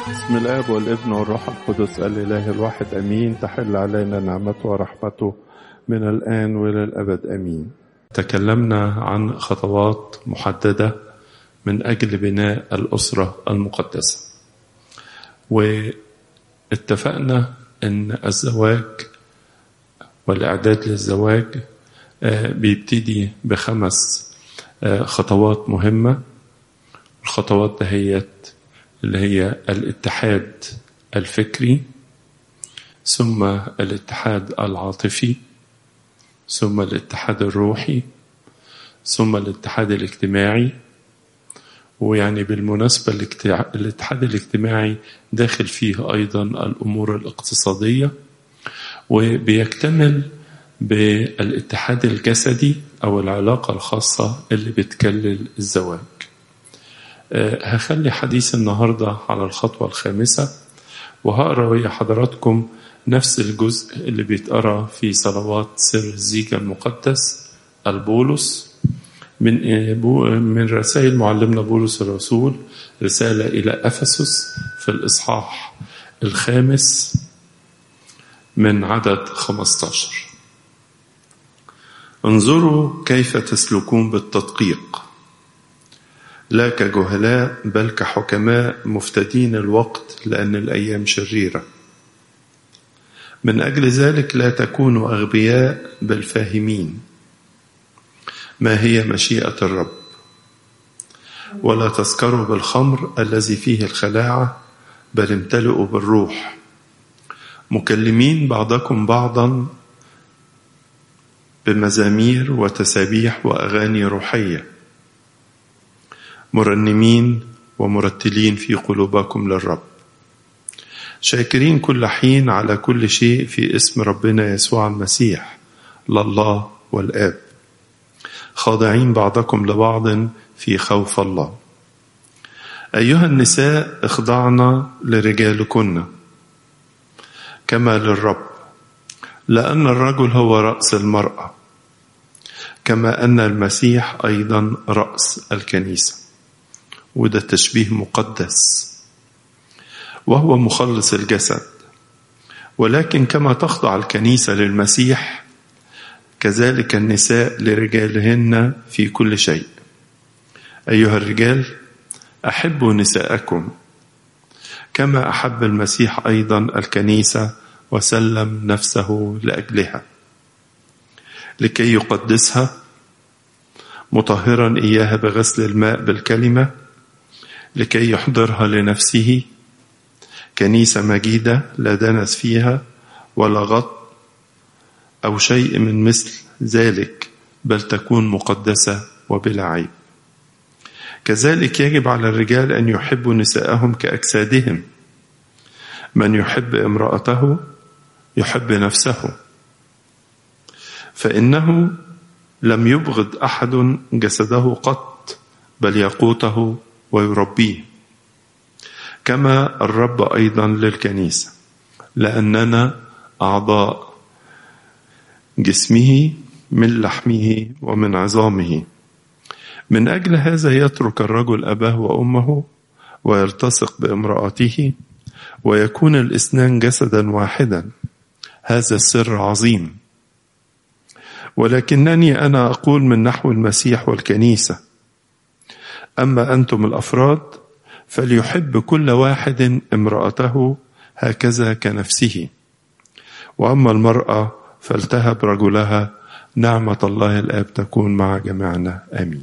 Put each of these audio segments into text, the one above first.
بسم الآب والابن والروح القدس الإله الواحد أمين. تحل علينا نعمته ورحمته من الآن وإلى الأبد أمين. تكلمنا عن خطوات محددة من أجل بناء الأسرة المقدسة، واتفقنا أن الزواج والإعداد للزواج بيبتدي ب5 خطوات مهمة. الخطوات دهيت اللي هي الاتحاد الفكري، ثم الاتحاد العاطفي، ثم الاتحاد الروحي، ثم الاتحاد الاجتماعي. ويعني بالمناسبة الاتحاد الاجتماعي داخل فيه أيضا الأمور الاقتصادية، وبيكتمل بالاتحاد الجسدي أو العلاقة الخاصة اللي بتكلل الزواج. هخلي حديث النهاردة على الخطوة ال5، وهقرأ ويا حضراتكم نفس الجزء اللي بيتقرأ في صلوات سر الزيجة المقدس البولس من رسائل معلمنا بولس الرسول، رسالة إلى أفسس في الإصحاح 5 من عدد 15. انظروا كيف تسلكون بالتدقيق، لا كجهلاء بل كحكماء مفتدين الوقت، لأن الأيام شريرة. من أجل ذلك لا تكونوا أغبياء بل فاهمين ما هي مشيئة الرب، ولا تسكروا بالخمر الذي فيه الخلاعة، بل امتلئوا بالروح، مكلمين بعضكم بعضا بمزامير وتسابيح وأغاني روحية، مرنمين ومرتلين في قلوبكم للرب، شاكرين كل حين على كل شيء في اسم ربنا يسوع المسيح لله والآب، خاضعين بعضكم لبعض في خوف الله. أيها النساء اخضعن لرجالكن كما للرب، لأن الرجل هو رأس المرأة، كما أن المسيح أيضا رأس الكنيسة. وده تشبيه مقدس، وهو مخلص الجسد. ولكن كما تخضع الكنيسة للمسيح، كذلك النساء لرجالهن في كل شيء. أيها الرجال أحبوا نساءكم كما أحب المسيح أيضا الكنيسة وسلم نفسه لأجلها، لكي يقدسها مطهرا إياها بغسل الماء بالكلمة، لكي يحضرها لنفسه كنيسة مجيدة لا دنس فيها ولا غط أو شيء من مثل ذلك، بل تكون مقدسة وبلا عيب. كذلك يجب على الرجال أن يحبوا نساءهم كأجسادهم. من يحب امرأته يحب نفسه، فإنه لم يبغض أحد جسده قط، بل يقوته ويربيه، كما الرب أيضا للكنيسة، لأننا أعضاء جسمه من لحمه ومن عظامه. من أجل هذا يترك الرجل أباه وأمه ويلتصق بامرأته، ويكون الاثنان جسدا واحدا. هذا السر عظيم. ولكنني أنا أقول من نحو المسيح والكنيسة. أما أنتم الأفراد فليحب كل واحد امرأته هكذا كنفسه، وأما المرأة فلتهب رجلها. نعمة الله الآب تكون مع جميعنا آمين.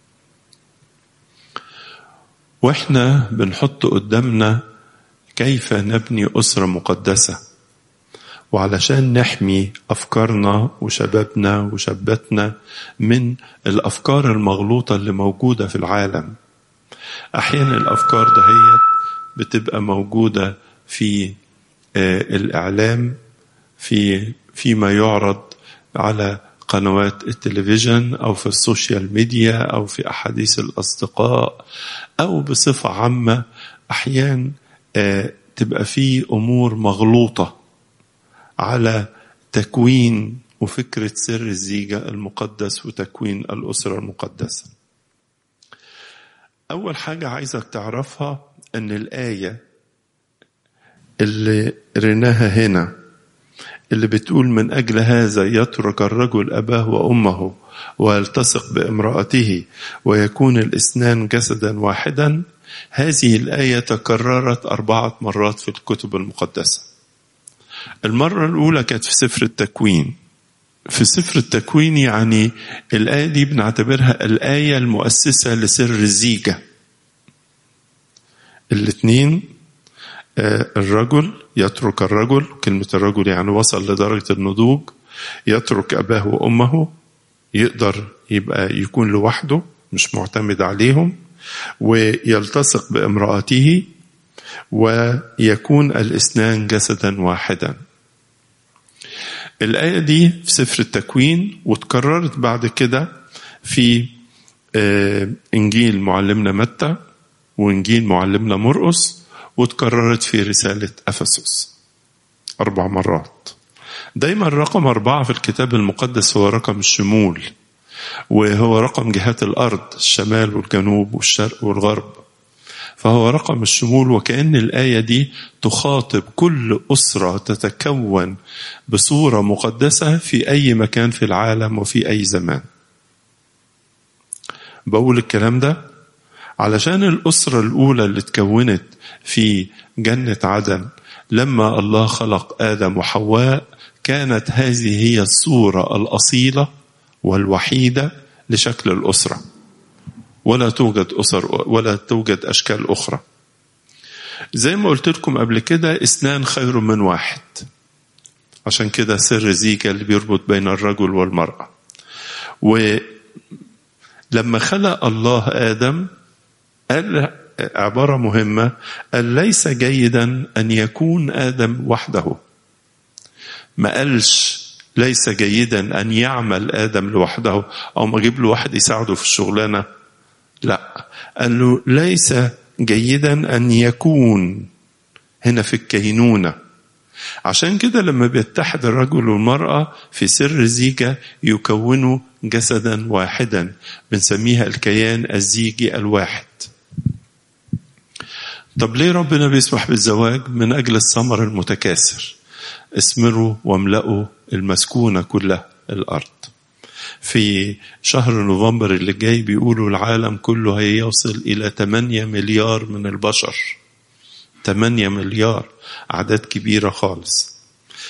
وإحنا بنحط قدامنا كيف نبني أسرة مقدسة، وعلشان نحمي أفكارنا وشبابنا وشابتنا من الأفكار المغلوطة اللي موجودة في العالم. أحيانا الأفكار دهيت بتبقى موجودة في الإعلام، فيما يعرض على قنوات التلفزيون أو في السوشيال ميديا أو في أحاديث الأصدقاء، أو بصفة عامة أحيانا تبقى في أمور مغلوطة على تكوين وفكرة سر الزيجة المقدس وتكوين الأسرة المقدسة. أول حاجة عايزك تعرفها أن الآية اللي رناها هنا اللي بتقول من أجل هذا يترك الرجل أباه وأمه ويلتصق بامرأته ويكون الاثنان جسدا واحدا، هذه الآية تكررت 4 مرات في الكتب المقدسة. المرة الأولى كانت في سفر التكوين. في سفر التكوين يعني الآية دي بنعتبرها الآية المؤسسة لسر الزيجة. الاثنين، الرجل يترك الرجل، كلمة الرجل يعني وصل لدرجة النضوج، يترك أباه وأمه، يقدر يبقى يكون لوحده مش معتمد عليهم، ويلتصق بامرأته ويكون الاثنان جسدا واحدا. الآية دي في سفر التكوين، وتكررت بعد كده في إنجيل معلمنا متى وإنجيل معلمنا مرقس، وتكررت في رسالة أفسس 4 مرات. دايما رقم 4 في الكتاب المقدس هو رقم الشمول، وهو رقم جهات الأرض، الشمال والجنوب والشرق والغرب، فهو رقم الشمول. وكأن الآية دي تخاطب كل أسرة تتكون بصورة مقدسة في أي مكان في العالم وفي أي زمان. بقول الكلام ده علشان الأسرة الأولى اللي تكونت في جنة عدن لما الله خلق آدم وحواء، كانت هذه هي الصورة الأصيلة والوحيدة لشكل الأسرة، ولا توجد أسر ولا توجد أشكال أخرى. زي ما قلت لكم قبل كده، 2 خير من 1، عشان كده سر زيجة اللي بيربط بين الرجل والمرأة. ولما خلق الله آدم قال عبارة مهمة، قال ليس جيدا أن يكون آدم وحده. ما قالش ليس جيدا أن يعمل آدم لوحده أو ما جيب له واحد يساعده في الشغلانة، لا، قال له ليس جيدا أن يكون، هنا في الكينونة. عشان كده لما بيتحد الرجل والمرأة في سر زيجة يكونوا جسدا واحدا، بنسميها الكيان الزيجي الواحد. طب ليه ربنا بيسمح بالزواج؟ من أجل الثمر المتكاثر، اثمروا واملأوا المسكونة كلها الأرض. في شهر نوفمبر اللي جاي بيقولوا العالم كله هيوصل إلى 8 مليار من البشر. 8 مليار، أعداد كبيرة خالص.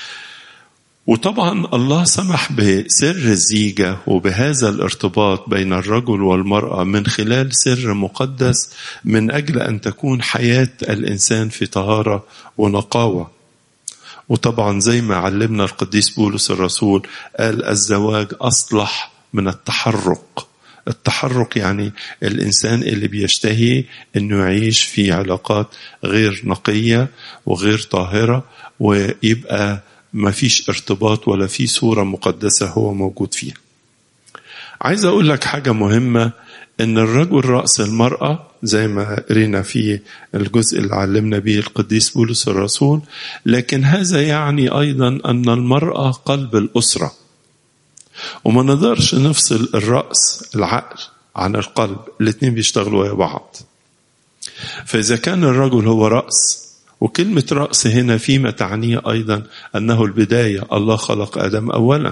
وطبعا الله سمح بسر الزيجة وبهذا الارتباط بين الرجل والمرأة من خلال سر مقدس، من أجل أن تكون حياة الإنسان في طهارة ونقاوة. وطبعا زي ما علمنا القديس بولس الرسول، قال الزواج أصلح من التحرك. التحرك يعني الإنسان اللي بيشتهي أنه يعيش في علاقات غير نقية وغير طاهرة، ويبقى ما فيش ارتباط ولا في صورة مقدسة هو موجود فيها. عايز أقول لك حاجة مهمة، أن الرجل رأس المرأة زي ما قرينا في الجزء اللي علمنا به القديس بولس الرسول، لكن هذا يعني أيضا أن المرأة قلب الأسرة، وما نقدرش نفصل الرأس العقل عن القلب، الاثنين بيشتغلوا ويا بعض. فإذا كان الرجل هو رأس، وكلمة رأس هنا فيما تعنيه أيضا أنه البداية، الله خلق آدم أولا،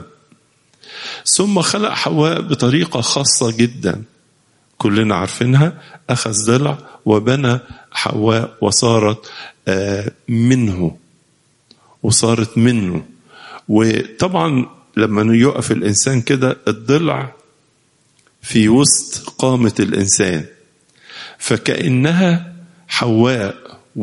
ثم خلق حواء بطريقة خاصة جدا كلنا عارفينها، أخذ ضلع وبنى حواء وصارت منه، وصارت منه. وطبعا لما يقف الإنسان كده، الضلع في وسط قامة الإنسان، فكأنها حواء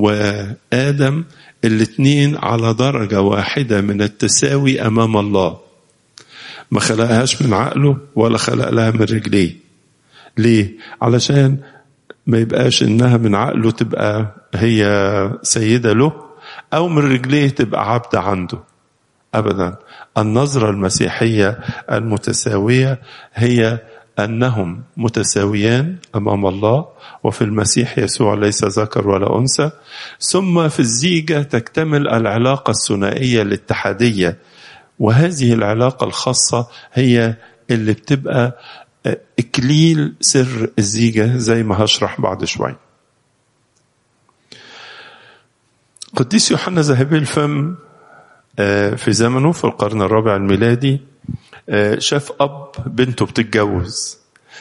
وآدم الاثنين على درجة واحدة من التساوي أمام الله. ما خلقهاش من عقله ولا خلق لها من رجليه. ليه؟ علشان ما يبقاش إنها من عقله تبقى هي سيدة له، أو من رجليه تبقى عبد عنده. أبدا. النظرة المسيحية المتساوية هي أنهم متساويان أمام الله، وفي المسيح يسوع ليس ذكر ولا أنثى. ثم في الزيجة تكتمل العلاقة الثنائية الاتحادية، وهذه العلاقة الخاصة هي اللي بتبقى إكليل سر الزيجة، زي ما هشرح بعد شوي. قديس يوحنا ذهبي الفم في زمنه في القرن الرابع الميلادي شاف أب بنته بتتجوز،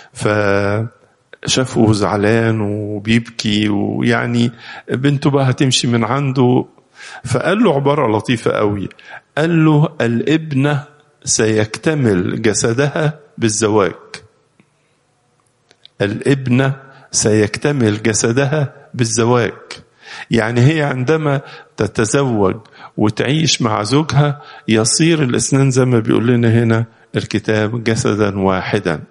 فشافه زعلان وبيبكي، ويعني بنته بقى هتمشي من عنده، فقال له عبارة لطيفة قوي، قال له الابنة سيكتمل جسدها بالزواج. الابنة سيكتمل جسدها بالزواج، يعني هي عندما تتزوج وتعيش مع زوجها يصير الاثنين زي ما بيقول لنا هنا الكتاب جسدا واحدا.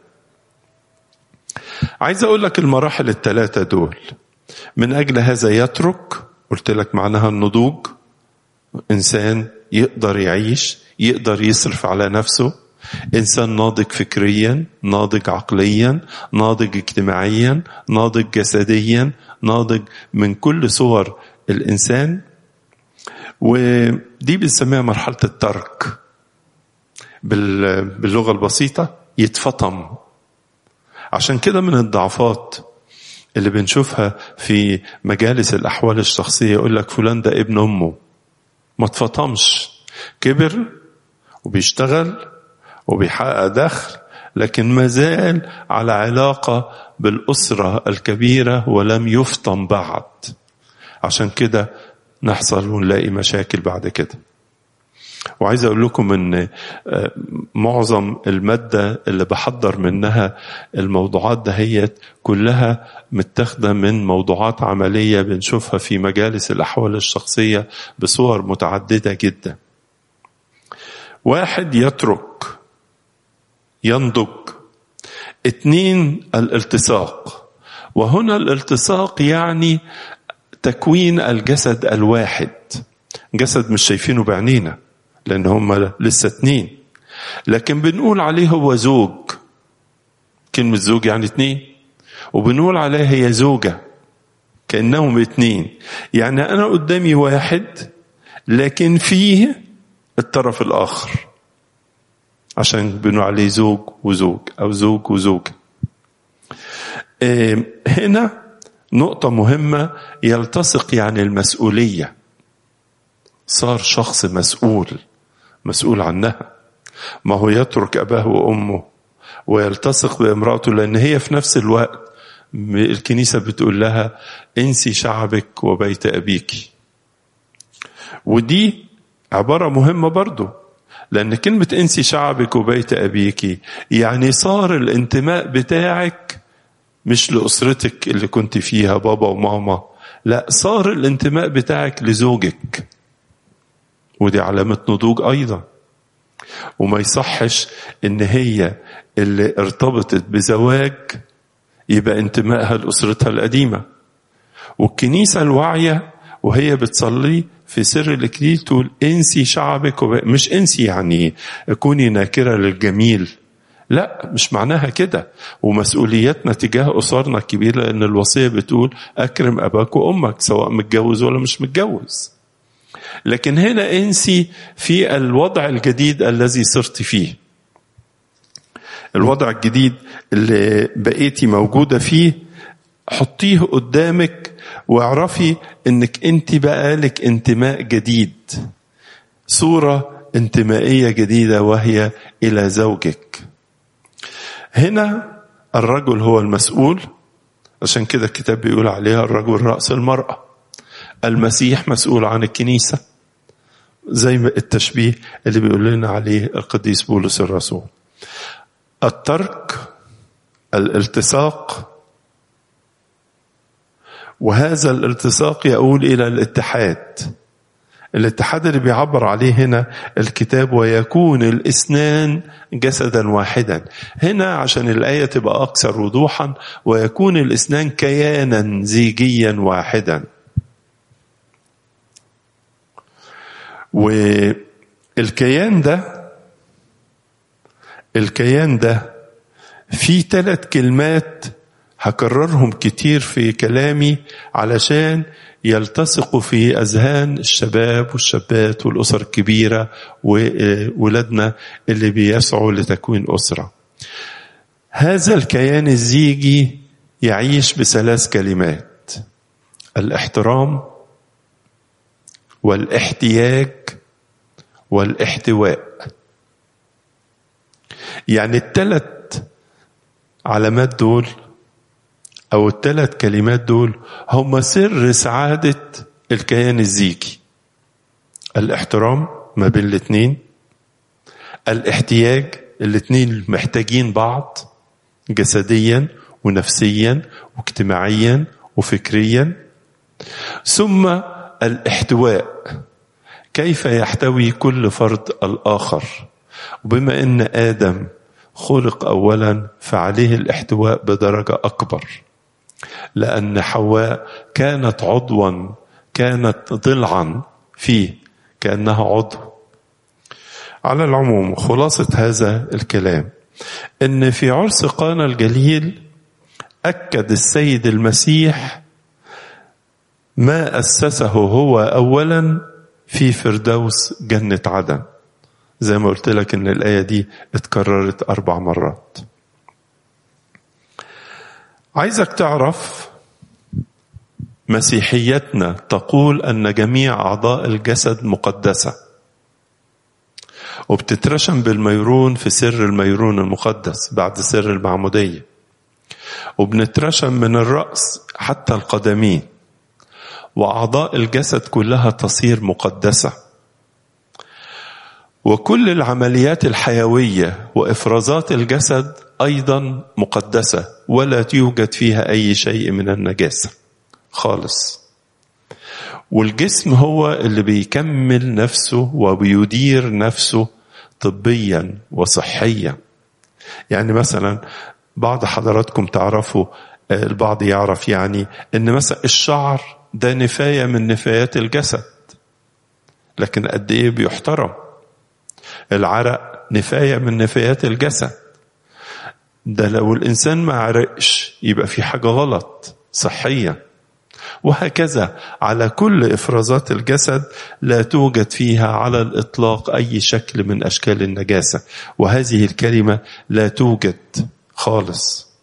عايز اقول لك المراحل الثلاثة دول، من اجل هذا يترك، قلت لك معناها النضوج، انسان يقدر يعيش، يقدر يصرف على نفسه، إنسان ناضج فكريا، ناضج عقليا، ناضج اجتماعيا، ناضج جسديا، ناضج من كل صور الإنسان. ودي بنسميها مرحلة الترك، باللغة البسيطة يتفطم. عشان كده من الضعفات اللي بنشوفها في مجالس الأحوال الشخصية يقول لك فلان ده ابن أمه، ما تفطمش، كبر وبيشتغل وبيحقق دخل، لكن ما زال على علاقة بالأسرة الكبيرة ولم يفطم بعد. عشان كده نحصل ونلاقي مشاكل بعد كده. وعايز أقول لكم أن معظم المادة اللي بحضر منها الموضوعات دهيت كلها متاخدة من موضوعات عملية بنشوفها في مجالس الأحوال الشخصية بصور متعددة جدا. واحد يترك، ينضج. 2 الالتصاق، وهنا الالتصاق يعني تكوين الجسد الواحد. جسد مش شايفينه بعينينا لأن هم لسه 2، لكن بنقول عليه هو زوج. كلمة زوج يعني 2، وبنقول عليه هي زوجة كأنهم 2، يعني أنا قدامي واحد لكن فيه الطرف الآخر، عشان بنقول عليه زوج وزوج أو زوج وزوج. هنا نقطة مهمة، يلتصق يعني المسؤولية، صار شخص مسؤول عنها. ما هو يترك أباه وأمه ويلتصق بامرأته، لأن هي في نفس الوقت الكنيسة بتقول لها انسي شعبك وبيت أبيك. ودي عبارة مهمة برضو، لأن كلمة انسي شعبك وبيت أبيك يعني صار الانتماء بتاعك مش لأسرتك اللي كنت فيها بابا وماما، لا، صار الانتماء بتاعك لزوجك، ودي علامة نضوج أيضا. وما يصحش إن هي اللي ارتبطت بزواج يبقى انتمائها لأسرتها القديمة. والكنيسة الواعية وهي بتصلي في سر الإكليل تقول انسي شعبك مش انسي يعني كوني ناكرة للجميل، لا، مش معناها كده. ومسؤوليتنا تجاه أسرنا الكبيرة، لأن الوصية بتقول أكرم أباك وأمك سواء متجوز ولا مش متجوز. لكن هنا انسي في الوضع الجديد الذي صرت فيه، الوضع الجديد اللي بقيتي موجودة فيه، حطيه قدامك واعرفي انك انت بقى لك انتماء جديد، صورة انتمائية جديدة وهي الى زوجك. هنا الرجل هو المسؤول، عشان كده الكتاب بيقول عليها الرجل رأس المرأة. المسيح مسؤول عن الكنيسة، زي التشبيه اللي بيقول لنا عليه القديس بولس الرسول. الترك، الالتصاق، وهذا الالتصاق يقول إلى الاتحاد. الاتحاد اللي بيعبر عليه هنا الكتاب ويكون الاثنان جسدا واحدا. هنا عشان الآية تبقى أكثر وضوحا، ويكون الاثنان كيانا زيجيا واحدا. والكيان ده في 3 كلمات هكررهم كتير في كلامي علشان يلتصقوا في أذهان الشباب والشابات والأسر الكبيرة وولادنا اللي بيسعوا لتكوين أسرة. هذا الكيان الزيجي يعيش ب3 كلمات: الاحترام، والاحتياج والاحتواء. يعني الثلاث علامات دول أو الثلاث كلمات دول هم سر سعادة الكيان الزيجي: الاحترام ما بين الاثنين، الاحتياج، الاثنين محتاجين بعض جسديا ونفسيا واجتماعيا وفكريا، ثم الاحتواء، كيف يحتوي كل فرد الآخر. وبما أن آدم خلق أولا فعليه الاحتواء بدرجة أكبر، لأن حواء كانت عضوا، كانت ضلعا فيه كأنها عضو. على العموم خلاصة هذا الكلام أن في عرس قانا الجليل أكد السيد المسيح ما أسسه هو أولا في فردوس جنة عدن، زي ما قلت لك أن الآية دي اتكررت 4 مرات. عايزك تعرف مسيحيتنا تقول أن جميع أعضاء الجسد مقدسة، وبتترشم بالميرون في سر الميرون المقدس بعد سر المعمودية، وبنترشم من الرأس حتى القدمين، وأعضاء الجسد كلها تصير مقدسة، وكل العمليات الحيوية وإفرازات الجسد أيضا مقدسة، ولا يوجد فيها أي شيء من النجاسة خالص. والجسم هو اللي بيكمل نفسه وبيدير نفسه طبيا وصحيا. يعني مثلا بعض حضراتكم تعرفوا، البعض يعرف يعني ان مثلا الشعر ده نفاية من نفايات الجسد، لكن قد ايه بيحترم. العرق نفاية من نفايات الجسد، ده لو الانسان ما عرقش يبقى في حاجة غلط صحيا. وهكذا على كل إفرازات الجسد لا توجد فيها على الإطلاق أي شكل من أشكال النجاسة، وهذه الكلمة لا توجد خالص.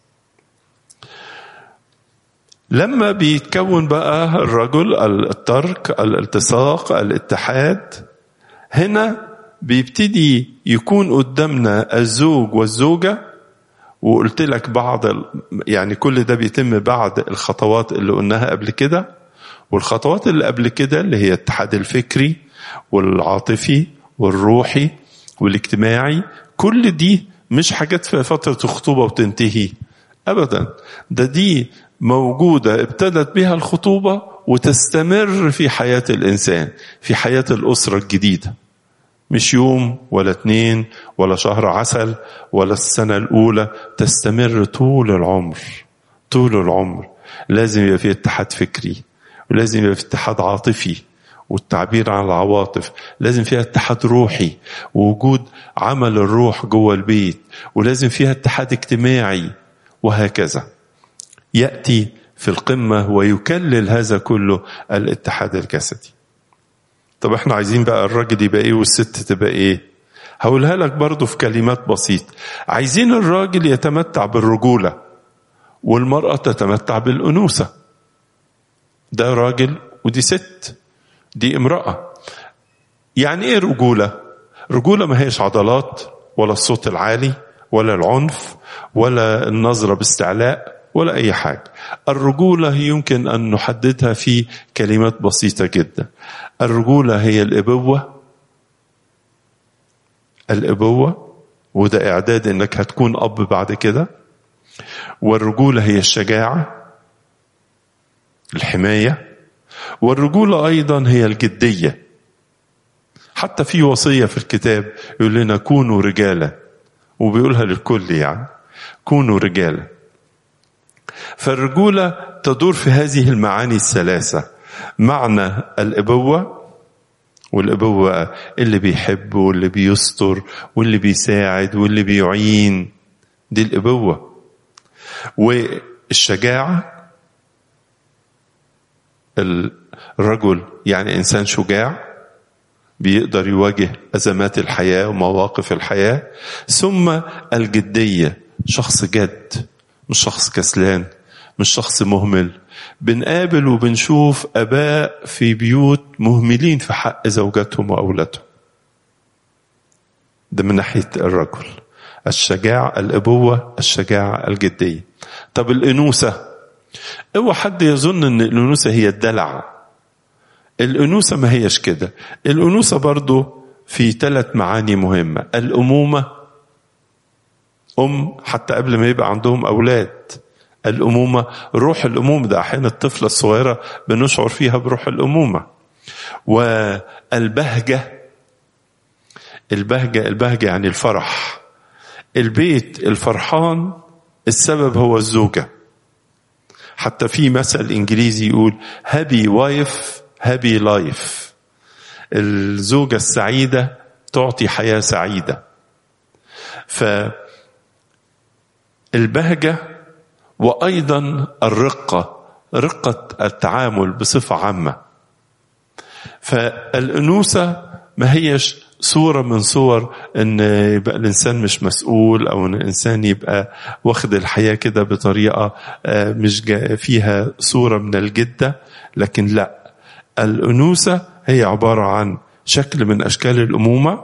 لما بيتكون بقى الرجل، الترك، الالتصاق، الاتحاد، هنا بيبتدي يكون قدامنا الزوج والزوجة. وقلت لك بعض يعني كل ده بيتم بعد الخطوات اللي قلناها قبل كده، والخطوات اللي قبل كده اللي هي الاتحاد الفكري والعاطفي والروحي والاجتماعي. كل دي مش حاجات في فترة الخطوبة وتنتهي أبدا، دي موجودة ابتدت بها الخطوبة وتستمر في حياة الإنسان، في حياة الأسرة الجديدة، مش يوم ولا 2 ولا شهر عسل ولا السنة الأولى، تستمر طول العمر. طول العمر لازم يبقى في اتحاد فكري، ولازم يبقى في اتحاد عاطفي والتعبير عن العواطف، لازم فيها اتحاد روحي ووجود عمل الروح جوه البيت، ولازم فيها اتحاد اجتماعي، وهكذا يأتي في القمة ويكلل هذا كله الاتحاد الجسدي. طب احنا عايزين بقى الراجل يبقى ايه والست تبقى ايه؟ هقولها لك برضو في كلمات بسيطة. عايزين الراجل يتمتع بالرجولة والمرأة تتمتع بالأنوثة. ده راجل ودي ست، دي امرأة. يعني ايه رجولة؟ رجولة ما هيش عضلات ولا الصوت العالي ولا العنف ولا النظرة باستعلاء ولا أي حاجة. الرجولة يمكن أن نحددها في كلمات بسيطة جدا. الرجولة هي الأبوة، وده إعداد إنك هتكون أب بعد كده. والرجولة هي الشجاعة، الحماية. والرجولة أيضا هي الجدية. حتى في وصية في الكتاب يقول لنا كونوا رجالا، وبيقولها للكل يعني كونوا رجالا. فالرجولة تدور في هذه المعاني الثلاثة: معنى الأبوة، والأبوة اللي بيحب واللي بيستر واللي بيساعد واللي بيعين، دي الأبوة. والشجاعة، الرجل يعني إنسان شجاع بيقدر يواجه أزمات الحياة ومواقف الحياة. ثم الجدية، شخص جد، مش شخص كسلان، مش شخص مهمل. بنقابل وبنشوف آباء في بيوت مهملين في حق زوجاتهم وأولادهم. ده من ناحية الرجل، الشجاعة الأبوة، الشجاعة الجدية. طب الأنوثة، اوعى حد يظن ان الأنوثة هي الدلع. الأنوثة ما هيش كده. الأنوثة برضو في 3 معاني مهمة. الأمومة، حتى قبل ما يبقى عندهم أولاد. الأمومة، روح الأمومة، ده أحيانا الطفلة الصغيرة بنشعر فيها بروح الأمومة. والبهجة، البهجة يعني الفرح. البيت الفرحان السبب هو الزوجة. حتى في مثل إنجليزي يقول happy wife happy life. الزوجة السعيدة تعطي حياة سعيدة. فالبهجة وأيضا الرقة، رقة التعامل بصفة عامة. فالأنوثة ما هيش صورة من صور ان يبقى الانسان مش مسؤول، او ان الانسان يبقى واخد الحياة كده بطريقة مش فيها صورة من الجدة. لكن لا، الأنوثة هي عبارة عن شكل من اشكال الأمومة،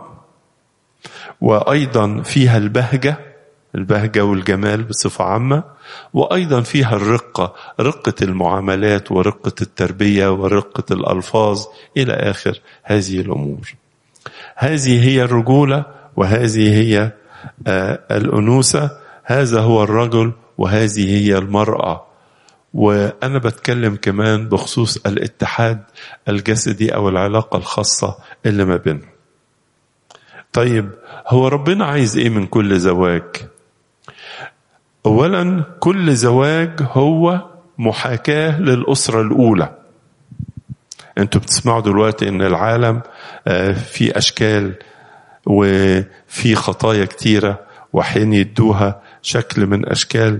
وايضا فيها البهجة والجمال بصفة عامة، وايضا فيها الرقة، رقة المعاملات ورقة التربية ورقة الألفاظ الى اخر هذه الامور. هذه هي الرجولة، وهذه هي الأنوثة. هذا هو الرجل وهذه هي المرأة. وأنا بتكلم كمان بخصوص الاتحاد الجسدي أو العلاقة الخاصة اللي ما بينهم. طيب، هو ربنا عايز إيه من كل زواج؟ أولا، كل زواج هو محاكاة للأسرة الأولى. انتوا بتسمعوا دلوقتي ان العالم في اشكال وفي خطايا كتيرة، وحين يدوها شكل من اشكال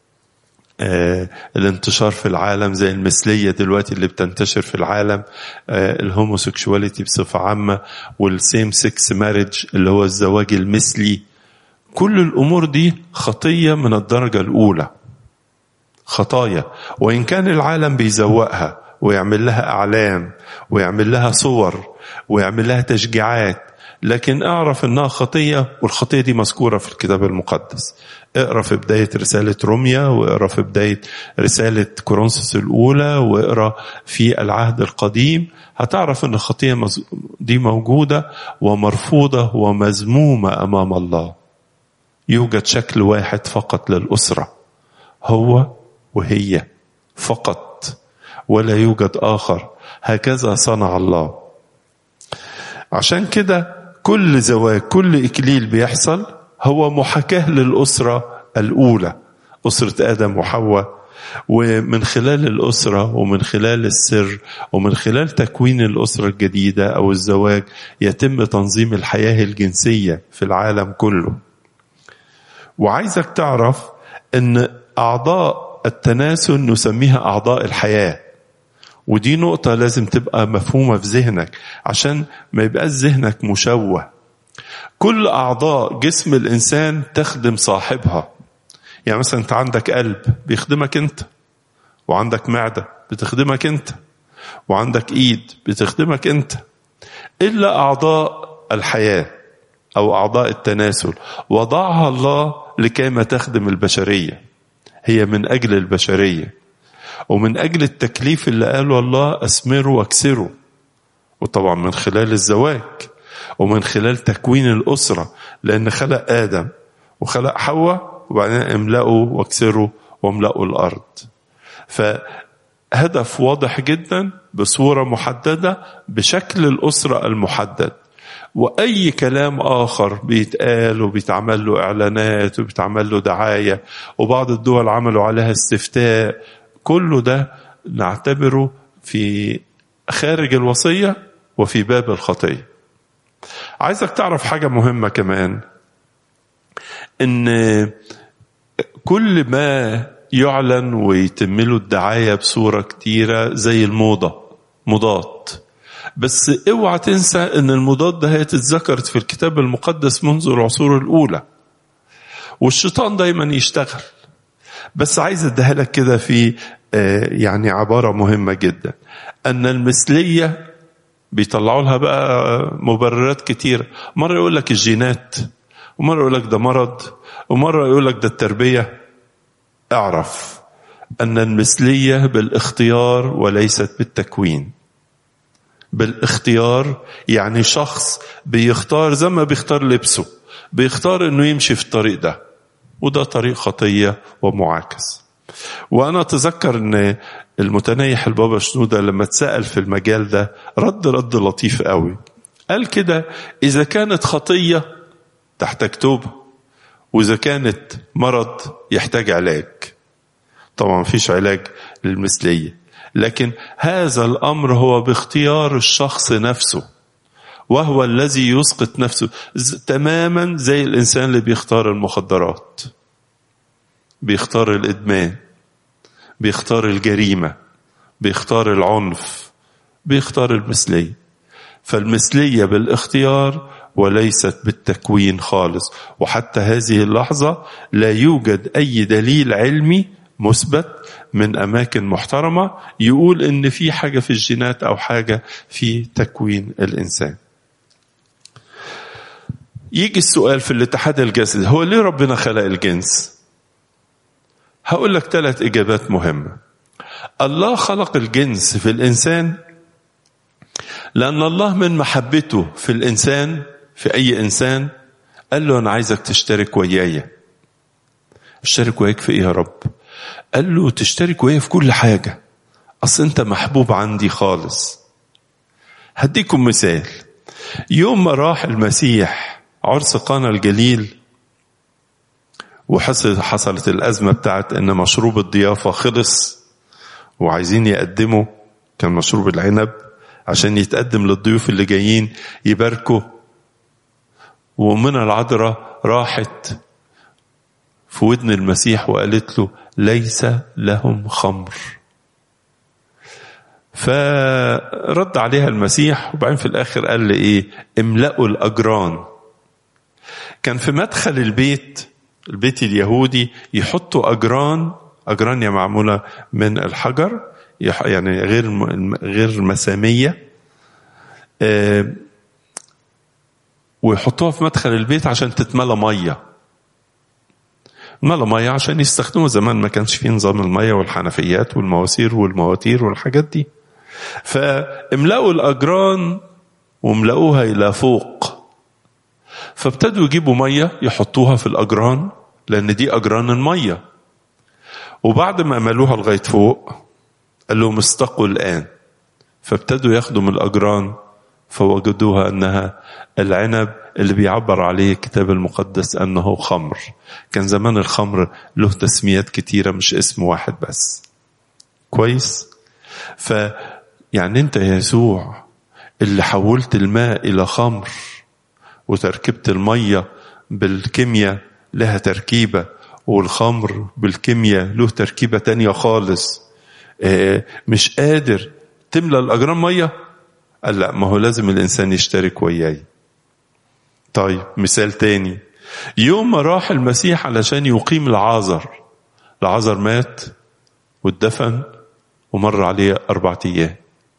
الانتشار في العالم، زي المثلية دلوقتي اللي بتنتشر في العالم، الهوموسيكشواليتي بصفة عامة، والسيم سكس ماريج اللي هو الزواج المثلي. كل الامور دي خطية من الدرجة الاولى، خطايا. وان كان العالم بيزوقها ويعمل لها أعلام ويعمل لها صور ويعمل لها تشجيعات، لكن اعرف انها خطية، والخطية دي مذكورة في الكتاب المقدس. اقرأ في بداية رسالة روميا، واقرأ في بداية رسالة كورنثوس الأولى، واقرأ في العهد القديم، هتعرف ان الخطية دي موجودة ومرفوضة ومذمومة أمام الله. يوجد شكل واحد فقط للأسرة، هو وهي فقط، ولا يوجد آخر. هكذا صنع الله. عشان كده كل زواج، كل إكليل بيحصل هو محاكاة للأسرة الأولى، أسرة آدم وحواء. ومن خلال الأسرة ومن خلال السر ومن خلال تكوين الأسرة الجديدة أو الزواج يتم تنظيم الحياة الجنسية في العالم كله. وعايزك تعرف أن أعضاء التناسل نسميها أعضاء الحياة، ودي نقطة لازم تبقى مفهومة في ذهنك عشان ما يبقى ذهنك مشوه. كل أعضاء جسم الإنسان تخدم صاحبها. يعني مثلا أنت عندك قلب بيخدمك أنت، وعندك معدة بتخدمك أنت، وعندك إيد بتخدمك أنت، إلا أعضاء الحياة أو أعضاء التناسل وضعها الله لكيما تخدم البشرية. هي من أجل البشرية ومن أجل التكليف اللي قاله الله: أثمروا واكسروا. وطبعا من خلال الزواج ومن خلال تكوين الأسرة، لأن خلق آدم وخلق حواء، وبعدين املأوا واكسروا واملأوا الأرض. فهدف واضح جدا بصورة محددة بشكل الأسرة المحدد. وأي كلام آخر بيتقال وبيتعمل له إعلانات وبيتعمل له دعاية، وبعض الدول عملوا عليها استفتاء، كله ده نعتبره في خارج الوصية وفي باب الخطية. عايزك تعرف حاجة مهمة كمان، ان كل ما يعلن ويتم له الدعاية بصورة كتيرة زي موضات، بس اوعى تنسى ان الموضات ده هي اتذكرت في الكتاب المقدس منذ العصور الأولى. والشيطان دايما يشتغل بس عايز اديها لك كده في يعني عبارة مهمة جدا، أن المثلية بيطلعوا لها بقى مبررات كتير. مرة يقول لك الجينات، ومرة يقول لك ده مرض، ومرة يقول لك ده التربية. اعرف أن المثلية بالاختيار وليست بالتكوين. بالاختيار يعني شخص بيختار زي ما بيختار لبسه، بيختار انه يمشي في الطريق ده، وده طريق خطية ومعاكس. وانا اتذكر ان المتنيح البابا شنودة لما اتسأل في المجال ده رد لطيف قوي. قال كده: اذا كانت خطية تحتاج توبة، واذا كانت مرض يحتاج علاج. طبعا مفيش علاج للمثلية، لكن هذا الامر هو باختيار الشخص نفسه، وهو الذي يسقط نفسه تماما زي الانسان اللي بيختار المخدرات، بيختار الادمان، بيختار الجريمة، بيختار العنف، بيختار المثلية. فالمثلية بالاختيار وليست بالتكوين خالص. وحتى هذه اللحظة لا يوجد أي دليل علمي مثبت من أماكن محترمة يقول إن في حاجة في الجينات أو حاجة في تكوين الإنسان. يجي السؤال في الاتحاد الجسدي: هو ليه ربنا خلق الجنس؟ هقول لك 3 إجابات مهمة. الله خلق الجنس في الإنسان لأن الله من محبته في الإنسان، في أي إنسان، قال له: أنا عايزك تشترك وياي. اشترك وياك في إيه يا رب؟ قال له: تشترك وياي في كل حاجة، أصل أنت محبوب عندي خالص. هديكم مثال. يوم ما راح المسيح عرس قانا الجليل وحصلت الأزمة بتاعت أن مشروب الضيافة خلص وعايزين يقدموا، كان مشروب العنب عشان يتقدم للضيوف اللي جايين يباركوا، ومنى العذراء راحت في ودن المسيح وقالت له: ليس لهم خمر. فرد عليها المسيح، وبعدين في الآخر قال لي إيه؟ املأوا الأجران. كان في مدخل البيت اليهودي يحطوا أجران يا معمولة من الحجر، يعني غير مسامية، ويحطوها في مدخل البيت عشان تتملى مية عشان يستخدموا. زمان ما كانش فيه نظام المية والحنفيات والمواسير والمواتير والحاجات دي. فاملأوا الأجران واملأوها إلى فوق. فابتدوا يجيبوا مية يحطوها في الأجران، لأن دي أجران المية. وبعد ما أملوها لغاية فوق قال لهم: استقوا الآن. فابتدوا ياخدوا من الأجران فوجدوها أنها العنب اللي بيعبر عليه الكتاب المقدس أنه خمر. كان زمان الخمر له تسميات كتيرة مش اسم واحد بس. كويس؟ فيعني أنت يا يسوع اللي حولت الماء إلى خمر وتركبت المية بالكيمياء لها تركيبة، والخمر بالكيمياء له تركيبة تانية خالص، مش قادر تملى الأجران مية؟ قال: لا، ما هو لازم الإنسان يشترك وياي. طيب مثال تاني. يوم ما راح المسيح علشان يقيم العازر مات واتدفن ومر عليه 4 أيام.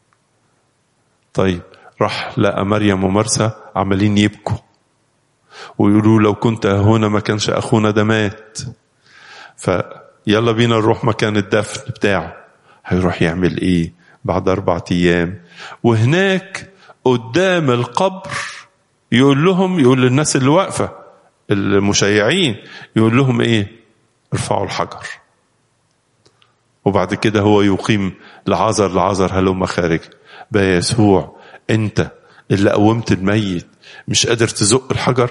طيب راح لقى مريم ومرسى عمالين يبكوا ويقولوا: لو كنت هنا ما كانش أخونا ده مات. فيلا بينا نروح مكان الدفن بتاعه. هيروح يعمل إيه بعد 4 أيام؟ وهناك قدام القبر يقول للناس اللي واقفة المشيعين، يقول لهم إيه؟ ارفعوا الحجر. وبعد كده هو يقيم لعازر هلم خارج. بقى يسوع أنت اللي قومت الميت مش قادر تزق الحجر؟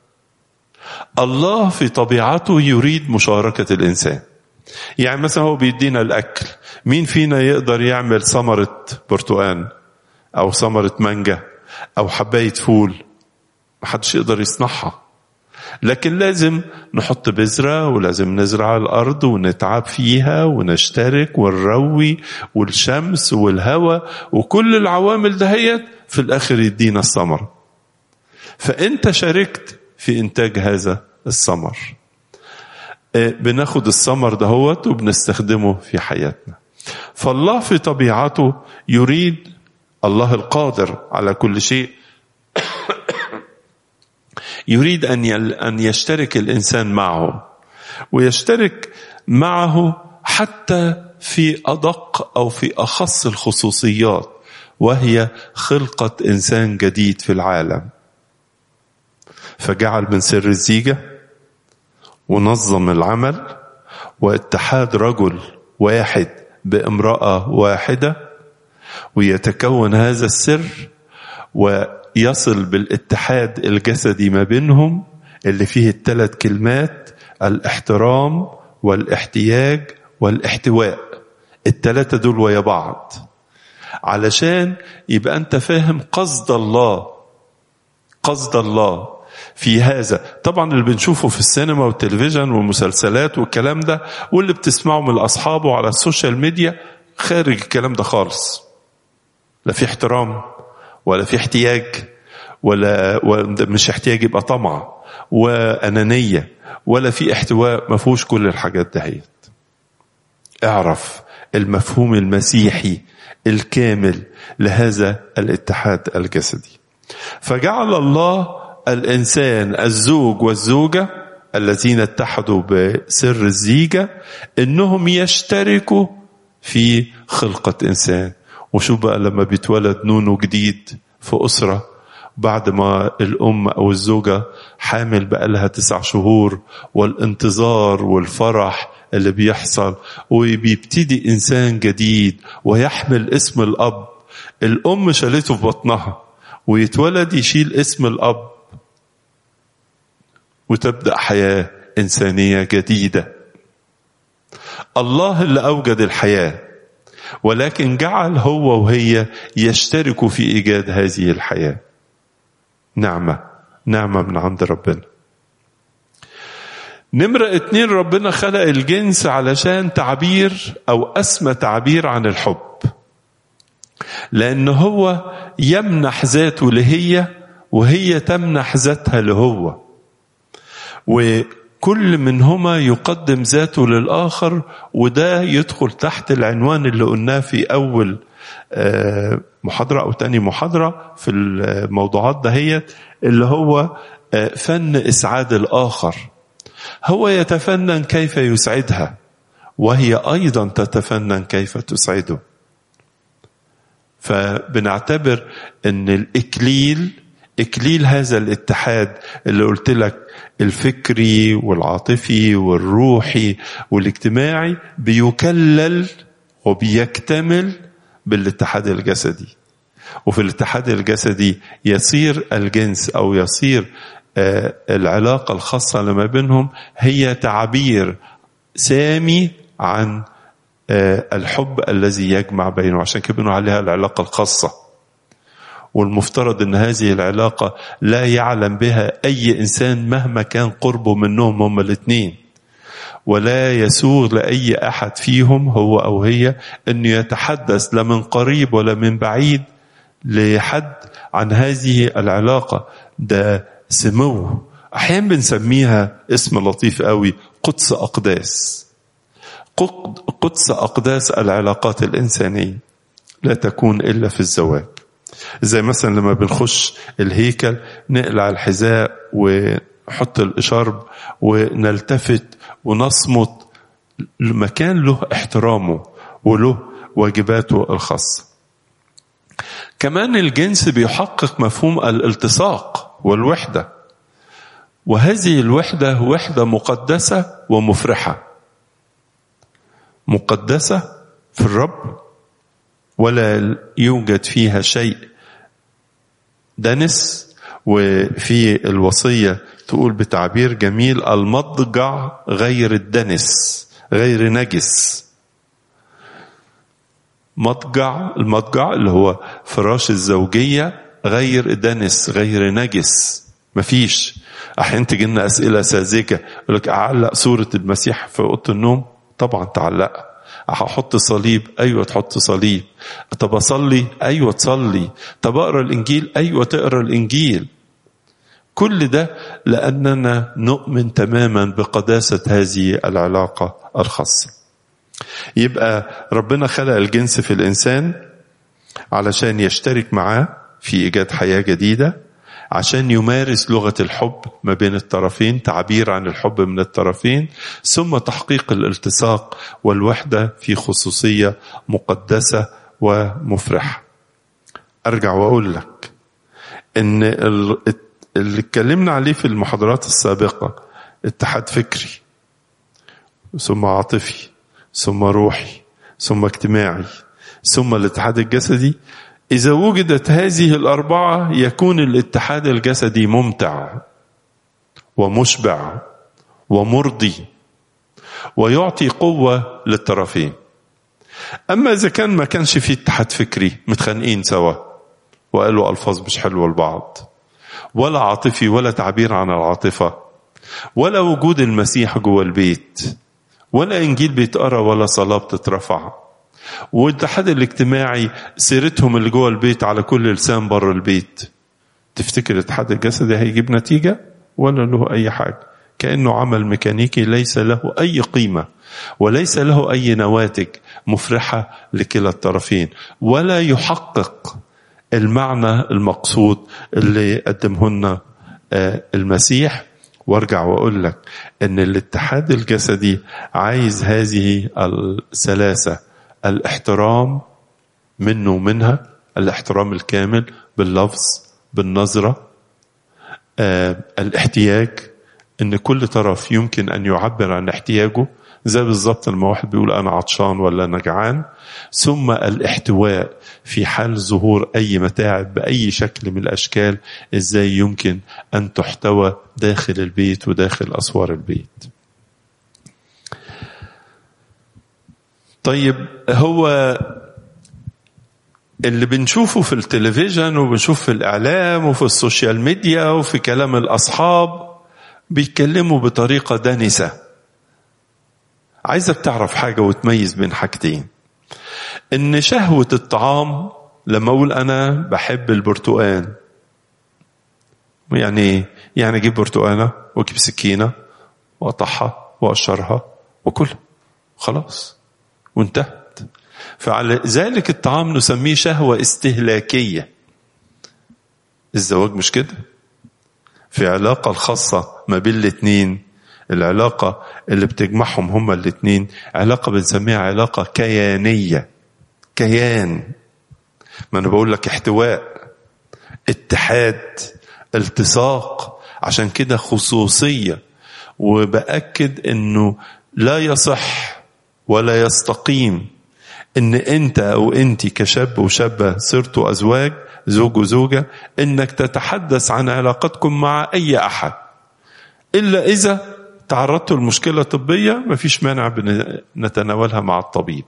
الله في طبيعته يريد مشاركة الإنسان. يعني مثلا هو بيدينا الأكل، مين فينا يقدر يعمل ثمرة برتقان أو ثمرة مانجا أو حباية فول؟ محدش يقدر يصنعها، لكن لازم نحط بذرة ولازم نزرع الأرض ونتعب فيها ونشترك ونروي، والشمس والهواء وكل العوامل دهيت في الآخر يدينا الثمر. فأنت شاركت في إنتاج هذا الثمر. بناخد الثمر دهوت وبنستخدمه في حياتنا. فالله في طبيعته يريد، الله القادر على كل شيء، يريد أن يشترك الإنسان معه، ويشترك معه حتى في أدق أو في أخص الخصوصيات، وهي خلقة إنسان جديد في العالم. فجعل من سر الزيجة ونظم العمل واتحاد رجل واحد بامرأة واحدة، ويتكون هذا السر ويصل بالاتحاد الجسدي ما بينهم اللي فيه الثلاث كلمات: الاحترام والاحتياج والاحتواء. الثلاثة دول ويا بعض، علشان يبقى أنت فاهم قصد الله في هذا. طبعا اللي بنشوفه في السينما والتلفزيون والمسلسلات والكلام ده، واللي بتسمعه من الأصحاب وعلى السوشيال ميديا، خارج الكلام ده خالص. لا في احترام ولا في احتياج، ولا مش احتياج يبقى طمع وأنانية، ولا في احتواء، ما فيهوش كل الحاجات دهيت. اعرف المفهوم المسيحي الكامل لهذا الاتحاد الجسدي. فجعل الله الإنسان الزوج والزوجة الذين اتحدوا بسر الزيجة إنهم يشتركوا في خلقة إنسان. وشوف بقى لما بيتولد نونو جديد في أسرة، بعد ما الأم أو الزوجة حامل بقى لها 9 شهور، والانتظار والفرح اللي بيحصل، وبيبتدي إنسان جديد ويحمل اسم الأب. الأم شالته في بطنها، ويتولد يشيل اسم الأب، وتبدأ حياة إنسانية جديدة. الله اللي أوجد الحياة، ولكن جعل هو وهي يشتركوا في إيجاد هذه الحياة. نعمة من عند ربنا. نمرة 2، ربنا خلق الجنس علشان تعبير أو أسمى تعبير عن الحب، لأن هو يمنح ذاته لهي، وهي تمنح ذاتها لهو، وكل منهما يقدم ذاته للآخر. وده يدخل تحت العنوان اللي قلناه في أول محاضرة أو تاني محاضرة في الموضوعات دهيت، اللي هو فن إسعاد الآخر. هو يتفنن كيف يسعدها، وهي أيضا تتفنن كيف تسعده. فبنعتبر أن إكليل هذا الاتحاد اللي قلت لك، الفكري والعاطفي والروحي والاجتماعي، بيكلل وبيكتمل بالاتحاد الجسدي. وفي الاتحاد الجسدي يصير الجنس أو يصير العلاقة الخاصة لما بينهم هي تعبير سامي عن الحب الذي يجمع بينه. عشان كده بنقول عليها العلاقة الخاصة. والمفترض ان هذه العلاقة لا يعلم بها اي انسان مهما كان قربه منهم هم الاثنين، ولا يسوغ لأي أحد فيهم هو أو هي أن يتحدث لا من قريب ولا من بعيد لحد عن هذه العلاقة. ده سمو، أحيانا بنسميها اسم لطيف قوي، قدس أقداس. قدس أقداس العلاقات الإنسانية لا تكون إلا في الزواج. زي مثلا لما بنخش الهيكل نقلع الحذاء ونحط الإشارب ونلتفت ونصمت، المكان له احترامه وله واجباته الخاصة. كمان الجنس بيحقق مفهوم الالتصاق والوحدة، وهذه الوحدة وحدة مقدسة ومفرحة. مقدسة في الرب، ولا يوجد فيها شيء دنس. وفي الوصية تقول بتعبير جميل: المضجع غير الدنس غير نجس. المضجع اللي هو فراش الزوجية غير دنس غير نجس، مفيش. أحيانا تجي لنا أسئلة ساذجة، يقول لك أعلق صورة المسيح في أوضة النوم؟ طبعا تعلق. أحط صليب؟ أيوة تحط صليب. طب أصلي؟ أيوة تصلي. طب أقرأ الإنجيل؟ أيوة تقرأ الإنجيل. كل ده لأننا نؤمن تماما بقداسة هذه العلاقة الخاصة. يبقى ربنا خلق الجنس في الإنسان علشان يشترك معاه في إيجاد حياة جديدة، عشان يمارس لغة الحب ما بين الطرفين، تعبير عن الحب من الطرفين، ثم تحقيق الالتصاق والوحدة في خصوصية مقدسة ومفرحة. أرجع وأقول لك إن اللي اتكلمنا عليه في المحاضرات السابقة، اتحاد فكري ثم عاطفي ثم روحي ثم اجتماعي ثم الاتحاد الجسدي، إذا وجدت هذه الأربعة يكون الاتحاد الجسدي ممتع ومشبع ومرضي ويعطي قوة للطرفين. أما إذا كان ما كانش فيه اتحاد فكري، متخانقين سوا وقالوا ألفاظ مش حلوة لبعض، ولا عاطفي ولا تعبير عن العاطفة، ولا وجود المسيح جوه البيت، ولا إنجيل بيتقرأ ولا صلاة بتترفع، والاتحاد الاجتماعي سيرتهم اللي جوه البيت على كل لسان بره البيت، تفتكر الاتحاد الجسدي هيجيب نتيجة ولا له أي حاجة؟ كأنه عمل ميكانيكي ليس له أي قيمة وليس له أي نواتج مفرحة لكلا الطرفين، ولا يحقق المعنى المقصود اللي قدمه لنا المسيح. وارجع واقول لك ان الاتحاد الجسدي عايز هذه الثلاثة: الاحترام منه ومنها، الاحترام الكامل باللفظ بالنظرة، الاحتياج، ان كل طرف يمكن ان يعبر عن احتياجه، زي بالضبط لما واحد بيقول انا عطشان ولا انا جعان، ثم الاحتواء في حال ظهور اي متاعب باي شكل من الاشكال، ازاي يمكن ان تحتوى داخل البيت وداخل اسوار البيت. طيب، هو اللي بنشوفه في التلفزيون وبنشوف في الاعلام وفي السوشيال ميديا وفي كلام الاصحاب بيتكلموا بطريقة دانسة. عايزك تعرف حاجة وتميز بين حاجتين: ان شهوة الطعام، لما اقول انا بحب البرتقان، يعني اجيب برتقانة واجيب سكينة واقطعها واقشرها وكلها خلاص وانتهت. فعلى ذلك الطعام نسميه شهوة استهلاكية. الزواج مش كده، في علاقة الخاصة ما بين الاتنين، العلاقة اللي بتجمعهم هما الاتنين علاقة بنسميها علاقة كيانية. كيان، ما أنا بقول لك احتواء، اتحاد، التصاق، عشان كده خصوصية. وبأكد انه لا يصح ولا يستقيم ان انت او انتي كشاب وشابة صرتوا ازواج، زوج وزوجة، انك تتحدث عن علاقتكم مع اي احد الا اذا تعرضتوا لمشكلة طبية، مفيش مانع نتناولها مع الطبيب.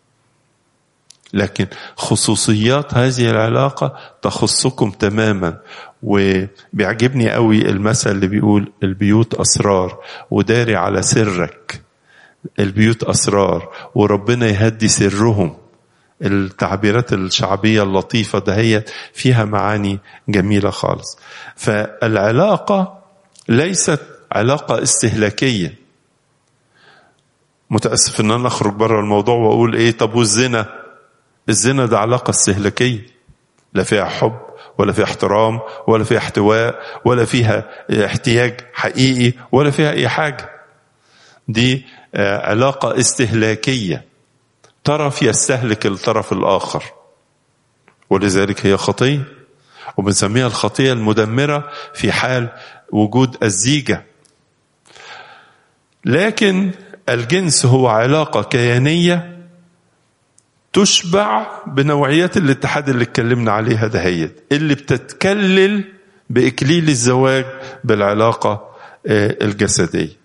لكن خصوصيات هذه العلاقة تخصكم تماما. وبيعجبني قوي المثل اللي بيقول البيوت أسرار وداري على سرك. البيوت أسرار وربنا يهدي سرهم. التعبيرات الشعبية اللطيفة ده هي فيها معاني جميلة خالص. فالعلاقة ليست علاقة استهلاكية. متأسف ان انا اخرج بره الموضوع واقول ايه، طب والزنا؟ الزنا ده علاقة استهلاكية، لا فيها حب ولا فيها احترام ولا فيها احتواء ولا فيها احتياج حقيقي ولا فيها اي حاجة. دي علاقة استهلاكية، طرف يستهلك الطرف الآخر، ولذلك هي خطية، وبنسميها الخطية المدمرة في حال وجود الزيجة. لكن الجنس هو علاقة كيانية تشبع بنوعيات الاتحاد اللي اتكلمنا عليها دهيت، اللي بتتكلل بإكليل الزواج بالعلاقة الجسدية.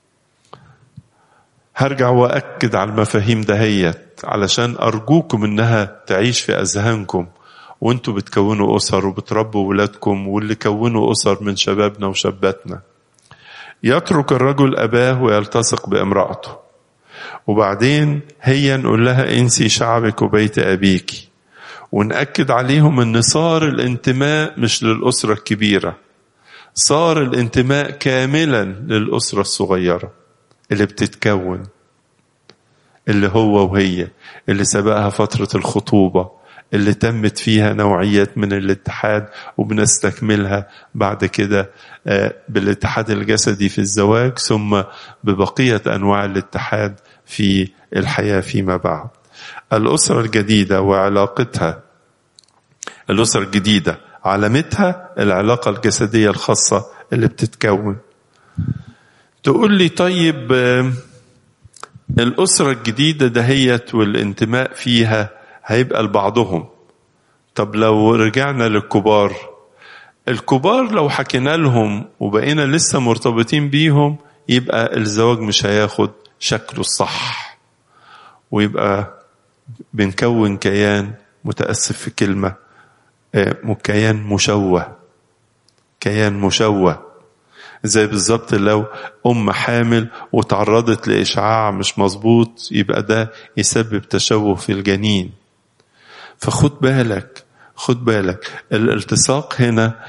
هرجع وأكد على المفاهيم دهيت علشان أرجوكم إنها تعيش في أذهانكم وانتوا بتكونوا أسر وبتربوا ولادكم، واللي كونوا أسر من شبابنا وشاباتنا. يترك الرجل أباه ويلتصق بامرأته، وبعدين هي نقول لها انسي شعبك وبيت أبيك، ونأكد عليهم ان صار الانتماء مش للأسرة الكبيرة، صار الانتماء كاملا للأسرة الصغيرة اللي بتتكون، اللي هو وهي، اللي سبقها فترة الخطوبة، اللي تمت فيها نوعيات من الاتحاد وبنستكملها بعد كده بالاتحاد الجسدي في الزواج، ثم ببقية أنواع الاتحاد في الحياة فيما بعد. الأسرة الجديدة وعلاقتها، الأسرة الجديدة علامتها العلاقة الجسدية الخاصة اللي بتتكون. تقول لي طيب الأسرة الجديدة دهيت والانتماء فيها هيبقى لبعضهم. طب لو رجعنا للكبار، الكبار لو حكينا لهم وبقينا لسه مرتبطين بيهم، يبقى الزواج مش هياخد شكله الصح، ويبقى بنكون كيان، متأسف في كلمة، كيان مشوه، كيان مشوه. زي بالظبط لو أم حامل وتعرضت لإشعاع مش مظبوط، يبقى ده يسبب تشوه في الجنين. فخد بالك، خد بالك، الالتصاق هنا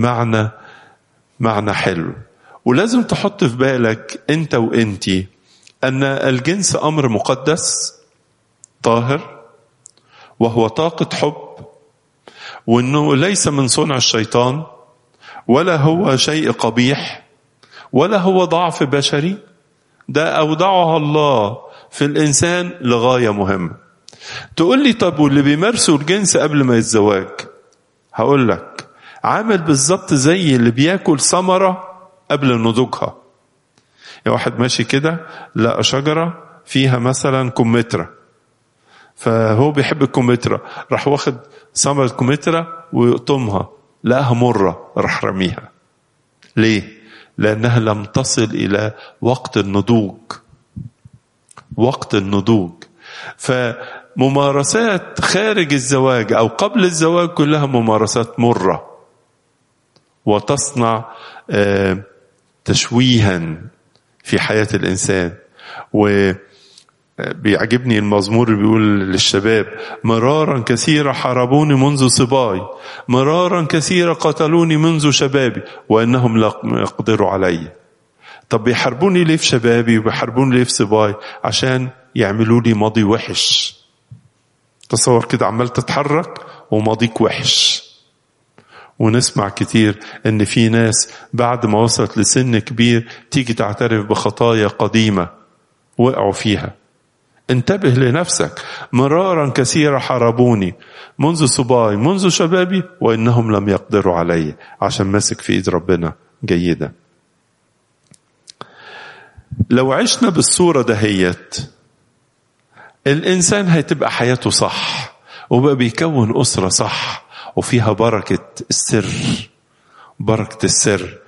معنى حلو. ولازم تحط في بالك انت وانتي ان الجنس امر مقدس طاهر، وهو طاقة حب، وانه ليس من صنع الشيطان، ولا هو شيء قبيح، ولا هو ضعف بشري. ده أودعها الله في الإنسان لغاية مهمة. تقول لي طب واللي بيمارسوا الجنس قبل ما يتزواج؟ هقول لك عامل بالظبط زي اللي بياكل ثمرة قبل نضوجها. يا واحد ماشي كده لقى شجرة فيها مثلا كمثرى، فهو بيحب الكمثرى، راح واخد ثمرة كمثرى ويقطمها، لقاها مرة، راح رميها. ليه؟ لأنها لم تصل إلى وقت النضوج. وقت النضوج. فممارسات خارج الزواج أو قبل الزواج كلها ممارسات مرة، وتصنع تشويها في حياة الإنسان. وبيعجبني المزمور اللي بيقول للشباب: مرارا كثيرة حاربوني منذ صباي، مرارا كثيرة قتلوني منذ شبابي، وإنهم لا يقدروا علي. طب بيحاربوني ليه في شبابي وبيحاربوني ليه في صباي؟ عشان يعملوا لي ماضي وحش. تصور كده عمال تتحرك وماضيك وحش. ونسمع كتير ان في ناس بعد ما وصلت لسن كبير تيجي تعترف بخطايا قديمة وقعوا فيها. انتبه لنفسك. مرارا كثيرة حاربوني منذ صباي منذ شبابي، وإنهم لم يقدروا علي، عشان ماسك في إيد ربنا جيدة. لو عشنا بالصورة دهيت، الإنسان هيتبقى حياته صح، وبقى بيكون أسرة صح وفيها بركة السر، بركة السر.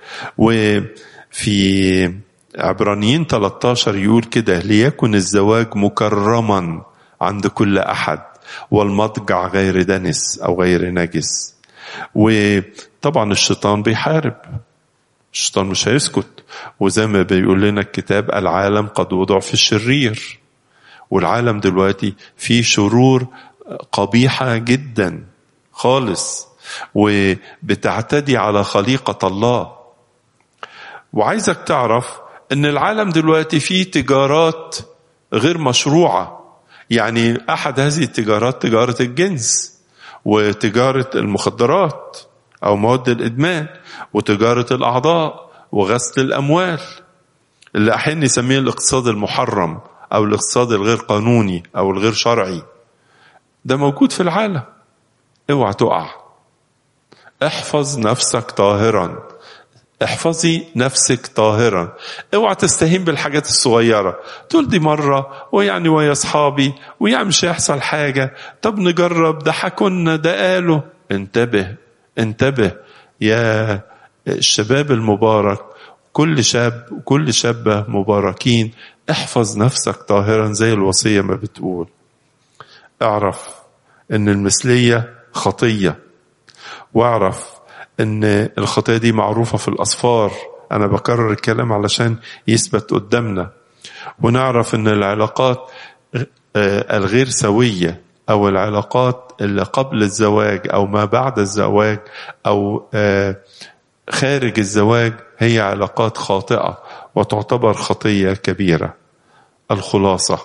وفي عبرانيين 13 يقول كده: ليكن الزواج مكرما عند كل أحد، والمضجع غير دنس أو غير نجس. وطبعا الشيطان بيحارب، الشيطان مش هيسكت. وزي ما بيقول لنا الكتاب: العالم قد وضع في الشرير. والعالم دلوقتي فيه شرور قبيحة جدا خالص، وبتعتدي على خليقة الله. وعايزك تعرف ان العالم دلوقتي فيه تجارات غير مشروعة. يعني احد هذه التجارات تجارة الجنس، وتجارة المخدرات او مواد الادمان، وتجارة الاعضاء، وغسل الاموال، اللي احيانا نسميه الاقتصاد المحرم او الاقتصاد الغير قانوني او الغير شرعي. ده موجود في العالم. اوعى تقع. احفظ نفسك طاهرا، احفظي نفسك طاهرا. اوعى تستهين بالحاجات الصغيرة، تقول دي مرة ويعني ويا اصحابي ويعني مش هيحصل حاجة، طب نجرب، ده حكونا، ده قالوا. انتبه، انتبه يا الشباب المبارك، كل شاب وكل شابة مباركين. احفظ نفسك طاهرا زي الوصية ما بتقول. اعرف ان المثلية خطية، واعرف ان الخطية دي معروفة في الأسفار. أنا بكرر الكلام علشان يثبت قدامنا. ونعرف ان العلاقات الغير سوية أو العلاقات اللي قبل الزواج أو ما بعد الزواج أو خارج الزواج هي علاقات خاطئة وتعتبر خطية كبيرة. الخلاصة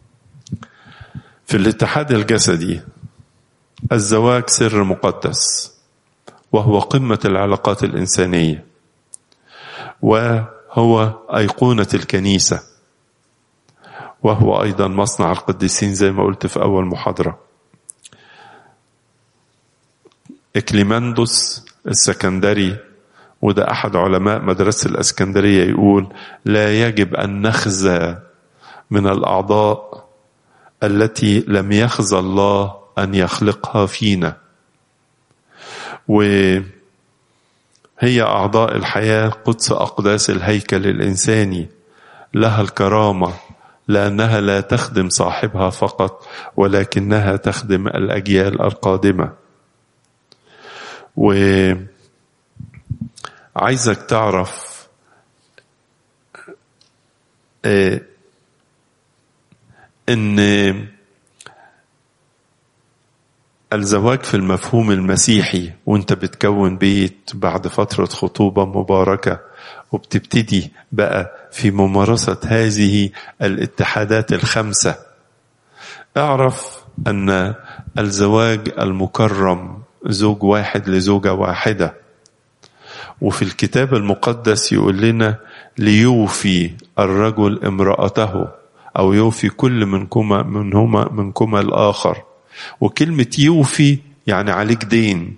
في الاتحاد الجسدي، الزواج سر مقدس وهو قمة العلاقات الإنسانية، وهو أيقونة الكنيسة، وهو أيضا مصنع القديسين زي ما قلت في أول محاضرة. إكليماندوس السكندري، وده أحد علماء مدرسة الإسكندرية، يقول: لا يجب أن نخزى من الأعضاء التي لم يخزى الله أن يخلقها فينا، وهي أعضاء الحياة قدس أقداس الهيكل الإنساني، لها الكرامة لأنها لا تخدم صاحبها فقط ولكنها تخدم الأجيال القادمة. وعايزك تعرف ان الزواج في المفهوم المسيحي، وانت بتكون بيت بعد فترة خطوبة مباركة وبتبتدي بقى في ممارسة هذه الاتحادات الخمسة، اعرف ان الزواج المكرم زوج واحد لزوجة واحدة. وفي الكتاب المقدس يقول لنا: ليوفي الرجل امرأته، أو يوفي كل منكما الآخر. وكلمة يوفي يعني عليك دين،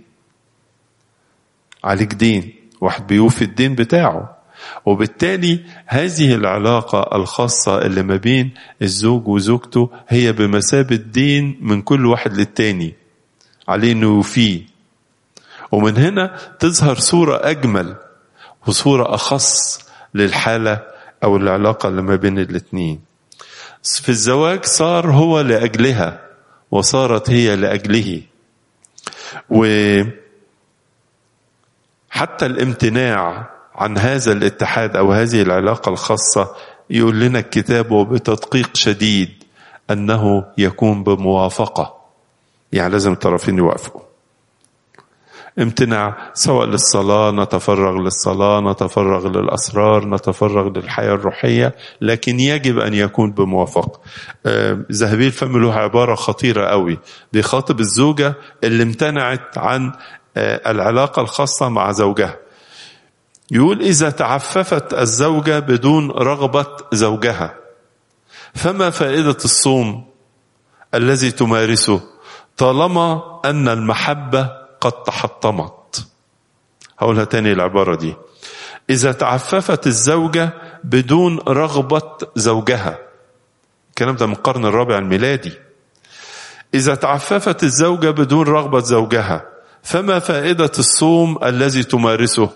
عليك دين، واحد بيوفي الدين بتاعه. وبالتالي هذه العلاقة الخاصة اللي ما بين الزوج وزوجته هي بمثابة دين من كل واحد للتاني، عليه انه يوفيه. ومن هنا تظهر صورة أجمل وصورة أخص للحالة أو العلاقة اللي ما بين الاتنين. في الزواج صار هو لأجلها وصارت هي لأجله، وحتى الامتناع عن هذا الاتحاد أو هذه العلاقة الخاصة يقول لنا الكتاب وبتدقيق شديد أنه يكون بموافقة، يعني لازم الطرفين يوافقوا. امتناع سواء للصلاة، نتفرغ للصلاة، نتفرغ للأسرار، نتفرغ للحياة الروحية، لكن يجب أن يكون بموافقة. ذهبي الفم له عبارة خطيرة قوي، بيخاطب الزوجة اللي امتنعت عن العلاقة الخاصة مع زوجها. يقول: إذا تعففت الزوجة بدون رغبة زوجها فما فائدة الصوم الذي تمارسه طالما أن المحبة قد تحطمت؟ هقولها تاني العبارة دي: إذا تعففت الزوجة بدون رغبة زوجها، الكلام ده من القرن الرابع الميلادي. إذا تعففت الزوجة بدون رغبة زوجها فما فائدة الصوم الذي تمارسه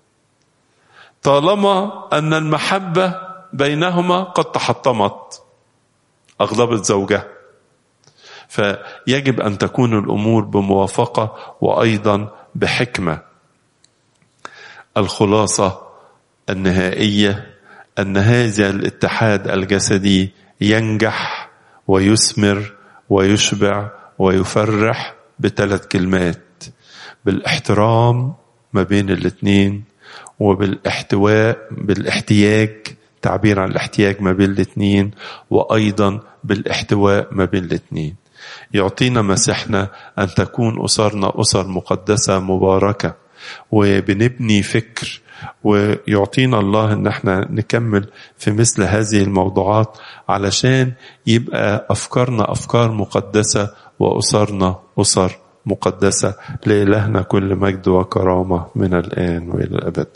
طالما أن المحبة بينهما قد تحطمت، أغضبت زوجها. فيجب أن تكون الأمور بموافقة وأيضا بحكمة. الخلاصة النهائية أن هذا الاتحاد الجسدي ينجح ويثمر ويشبع ويفرح بثلاث كلمات: بالاحترام ما بين الاثنين، وبالاحتواء بالاحتياج، تعبير عن الاحتياج ما بين الاثنين، وأيضا بالاحتواء ما بين الاثنين. يعطينا مسيحنا أن تكون أسرنا أسر مقدسة مباركة، وبنبني فكر، ويعطينا الله أن احنا نكمل في مثل هذه الموضوعات علشان يبقى أفكارنا أفكار مقدسة وأسرنا أسر مقدسة. لإلهنا كل مجد وكرامة من الآن وإلى الأبد.